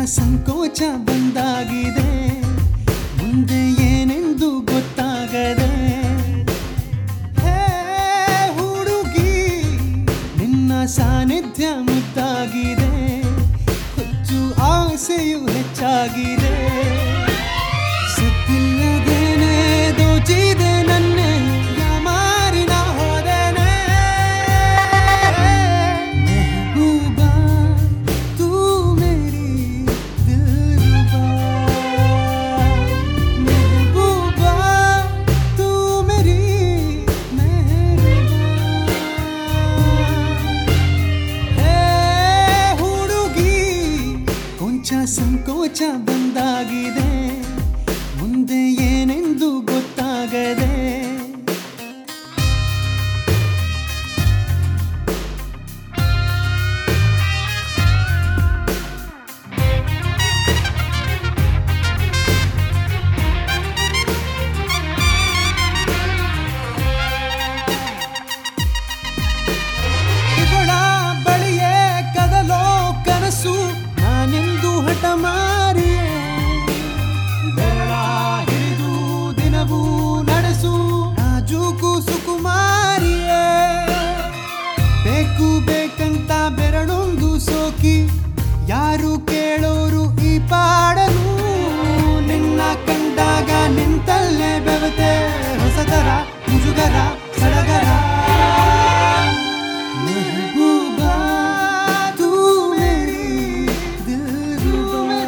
ಸಂಕೋಚ ಬಂದಾಗಿದೆ, ಮುಂದೆ ಏನೆಂದು ಗೊತ್ತಾಗದೆ. ಹೇ ಹುಡುಗಿ, ನಿನ್ನ ಸಾನ್ನಿಧ್ಯ ಮುದ್ದಾಗಿದೆ, ಹುಚ್ಚು ಆಸೆಯು ಹೆಚ್ಚಾಗಿದೆ. ಸತ್ತಿಲ್ಲದೇನೆ ದೋಚಿದೆ ನನ್ನೆ, ಯಾಮಾರಿನ ಹೋದೆನೆ. ಮೆಹಬೂಬಾ ತೂ ಮೇರಿ ದಿಲ್ರುಬಾ, ಮೆಹಬೂಬಾ ತೂ ಮೇರಿ ಮೆಹಬೂಬಾ. ಹೇ ಹುಡುಗಿ, ಕೊಂಚ ಸಂಕೋಚ ಬಂದಾಗಿದೆ, ಮುಂದೆ ಏನೆಂದು ಗೊತ್ತಾಗದೆ. ಇವಳ ಬಳಿಯೇ ಕದಲೋ ಕನಸು, ನಾನೆಂದು ಹಠ ಮಾರಿಯೇ. ಬೆರಳ ಹಿಡಿದು ದಿನವೂ ನಡೆಸು, ನಾಜೂಕು ಸುಕುಮಾರಿಯೇ. ಬೇಕು ಬೇಕಂತ ಬೆರಳೊಂದು ಸೋಕಿ, ಯಾರು ಕೇಳೋರು ಈ ಪಾಡನು. ನಿನ್ನ ಕಂಡಾಗ ನಿಂತಲ್ಲೇ ಬೆವತೆ, ಹೊಸದರ ಮುಜುಗರ ಸಡಗರ. ಮೆಹಬೂಬಾ ತೂ ಮೇರಿ ದಿಲ್ರುಬಾ,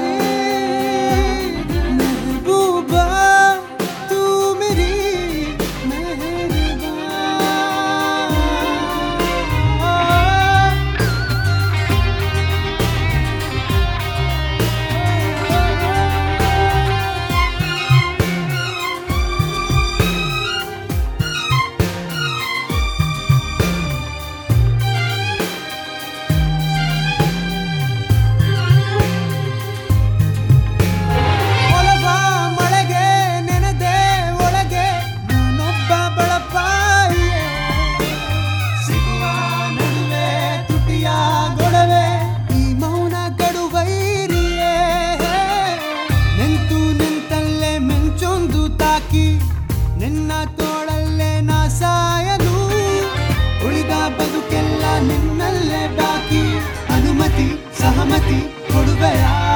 ಮೆಹಬೂಬಾ ತೂ ಮೇರಿ ಮೆಹಬೂಬಾ. ಒಲವ ಮಳೆಗೆ ನೆನೆದೆ ಒಳಗೆ, ನಾನೊಬ್ಬ ಬಳಪಾಯಿಯೇ. ಸಿಗುವ ನಡುವೆ ತುಟಿಯ ಗೊಡವೆ, ಈ ಮೌನ ಗಡುವೈರಿಯೇ. ನಿಂತು ನಿಂತಲ್ಲೇ ಮಿಂಚೊಂದು ತಾಕಿ, ನಿನ್ನ ತೋಳಲ್ಲೇ ನಾ ಸಾಯಲು. ಉಳಿದ ಬದುಕೆಲ್ಲ ನಿನ್ನಲ್ಲೇ ಬಾಕಿ, ಅನುಮತಿ ಸಹಮತಿ ಕೊಡುವೆಯಾ.